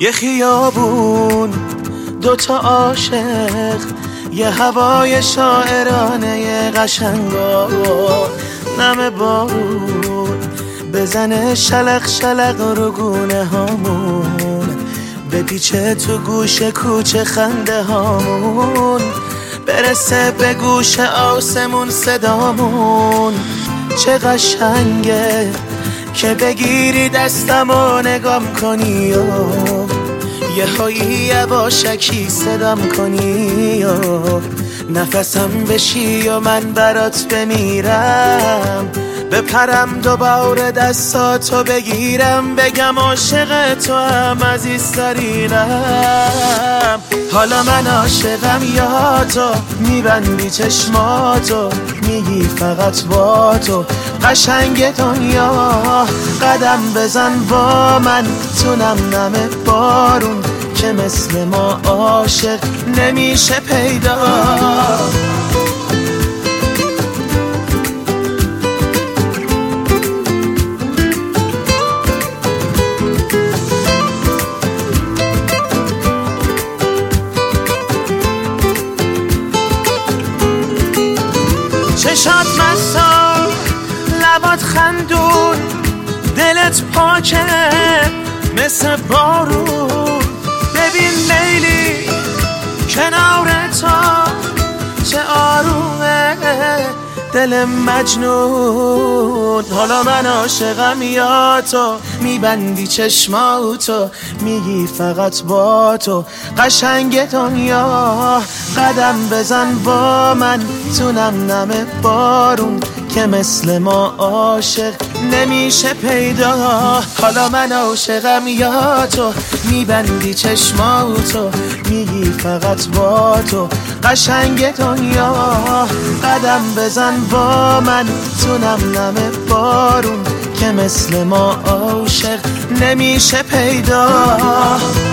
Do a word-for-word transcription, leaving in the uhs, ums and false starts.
یه خیابون دوتا عاشق، یه هوای شاعرانه قشنگا، نم بارون بزنه شلق شلق رو گونه هامون، بپیچه تو گوش کوچه خنده هامون، برسه به گوش آسمون صدامون. چه قشنگه که بگیری دستم و نگام کنی و یه هایی یواشکی صدام کنی و نفسم بشی و من برات بمیرم، بپرم دوباره دستاتو بگیرم، بگم عاشق تو هم عزیزترینم. حالا من عاشقم یا تو، میبندی چشماتو میگی فقط با تو قشنگ دنیا، قدم بزن با من تو نم نم بارون که مثل ما عاشق نمیشه پیدا. چشات مسا لبات خندون، دلت پاکه مثل بارون، ببین لیلی کنار تو چه آرومه دل مجنون. حالا من عاشقم یا تو، میبندی چشماتو میگی فقط با تو قشنگ دنیا، قدم بزن با من تو نم نم بارون که مثل ما عاشق نمیشه پیدا. حالا من عاشقم یا تو، میبندی چشماتو میگی فقط با تو قشنگ دنیا، قدم بزن با من تو نم نم بارون که مثل ما عاشق نمیشه پیدا.